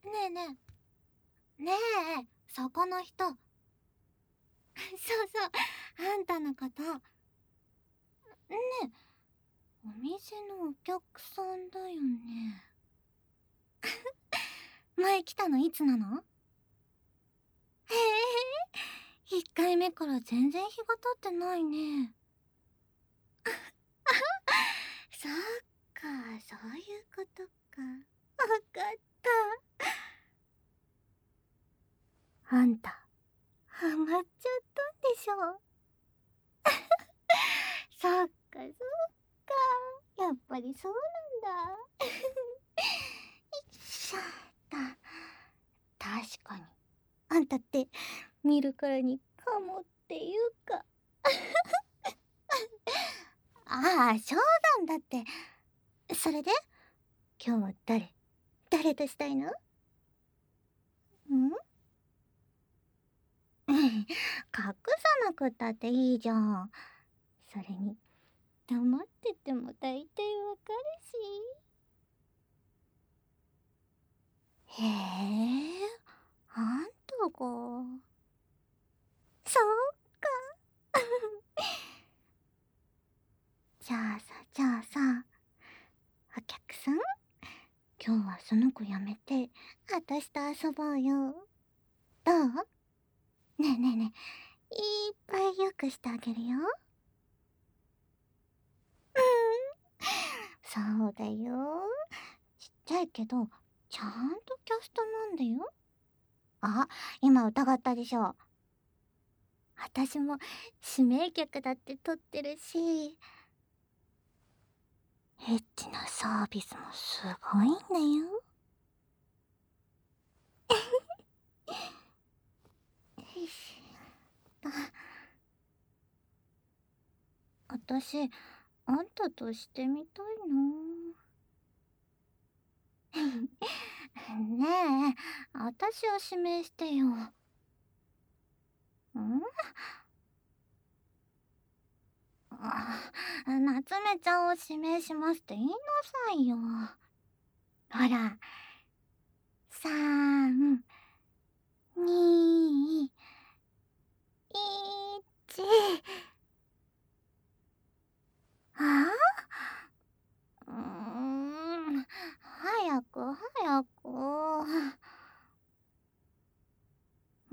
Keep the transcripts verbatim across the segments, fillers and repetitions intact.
ねえねえ。ねえ、そこの人。そうそう、あんたのこと。ねえ、お店のお客さんだよね。前来たのいつなの？へえ、いっかいめから全然日が経ってないね。そっか、そういうことか。わかった。あんた、ハマっちゃったんでしょ。そっかそっか、やっぱりそうなんだ。よいしょっと。確かにあんたって見るからにカモっていうか。ああ、そうなんだって。それで今日は誰誰としたいの？ん隠さなくったっていいじゃん。それに黙ってても大体わかるし。へえ、あんたが。そうか。じゃあさじゃあさ、お客さん、今日はその子やめて私と遊ぼうよ。どう？ねえねえねえ、いっぱいよくしてあげるよ。うん、そうだよ。ちっちゃいけどちゃんとキャストなんだよ。あ、今疑ったでしょ。私も指名客だって取ってるし、エッチなサービスもすごいんだよ。よいしょっと。私、あんたとしてみたいな。ねえ、私を指名してよ。ん？あ、夏目ちゃんを指名しますって言いなさいよ。ほら、さん、に、いち。ああ、うーん、早く早く。うん、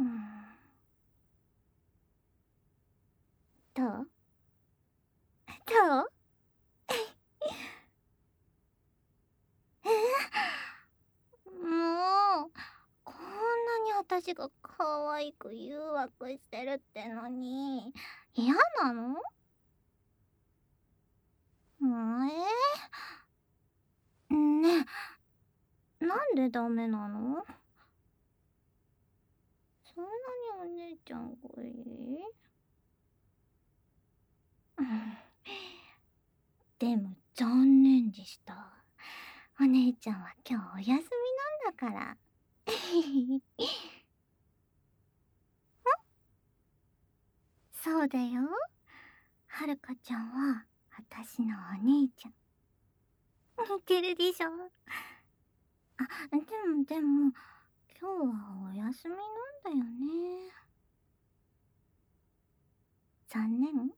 どう？どう？えもう、こんなに私が可愛く誘惑してるってのに嫌なの？もうえー、ねえ、なんでダメなの？そんなにお姉ちゃんがいい？うん、でも残念でした。お姉ちゃんは今日お休みなんだから。そうだよ。はるかちゃんは私のお姉ちゃん。似てるでしょ？あ、でもでも、今日はお休みなんだよね。残念？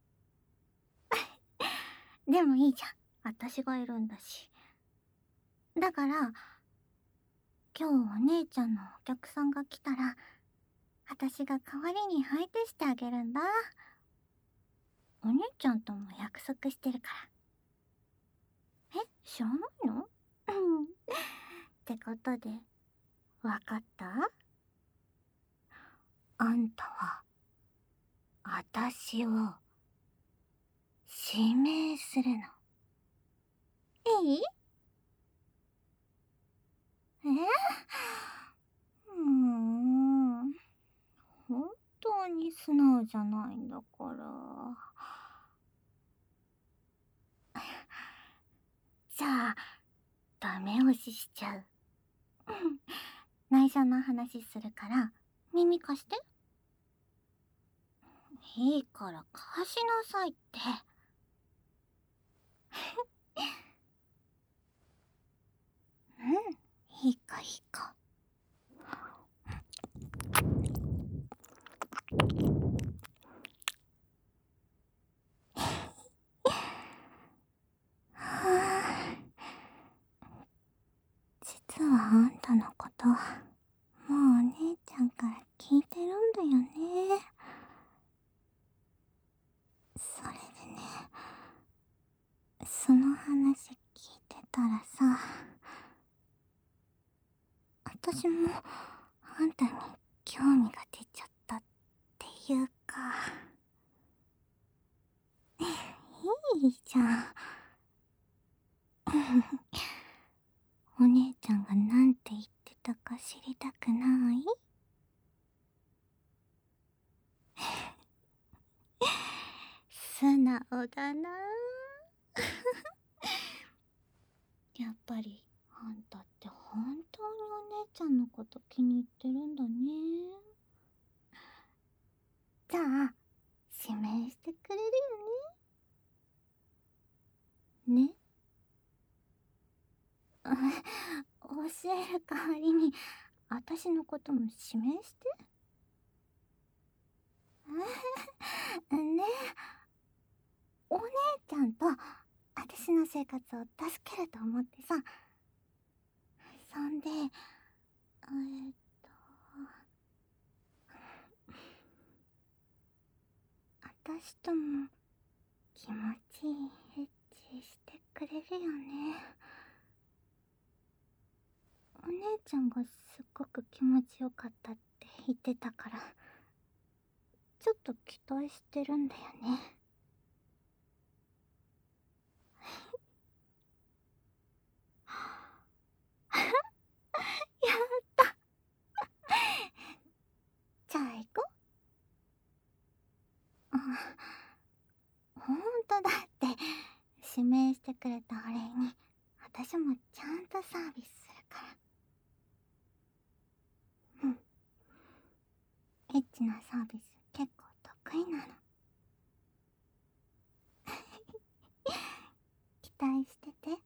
でもいいじゃん。私がいるんだし。だから、今日お姉ちゃんのお客さんが来たら、私が代わりに相手してあげるんだ。お姉ちゃんとも約束してるから。え、知らないの？うん。ってことで、わかった？あんたは、私を、指名するの。いい？え？うーん。本当に素直じゃないんだから。じゃあ、ダメ押ししちゃう。うん、内緒の話するから、耳貸して。いいから貸しなさいって。うん、いいかいいか。 はぁ、実はあんたのこと、もうお姉ちゃんから聞いてるんだよね。それでね、その話聞いてたらさ、私もあんたに興味が出ちゃったっていうか、いいじゃん。お姉ちゃんがなんて言ってたか知りたくない？素直だなぁ。やっぱりあんたって本当にお姉ちゃんのこと気に入ってるんだね。じゃあ指名してくれるよね？ね？教える代わりに私のことも指名して。ねえ、お姉ちゃんと私の生活を助けると思ってさ。そんで、えーっと私とも気持ちいいエッチしてくれるよね。お姉ちゃんがすっごく気持ちよかったって言ってたから、ちょっと期待してるんだよね。やった。じゃあ行こう。ほんとだって、指名してくれたお礼に私もちゃんとサービスするから。うん。エッチなサービス結構得意なの。期待してて。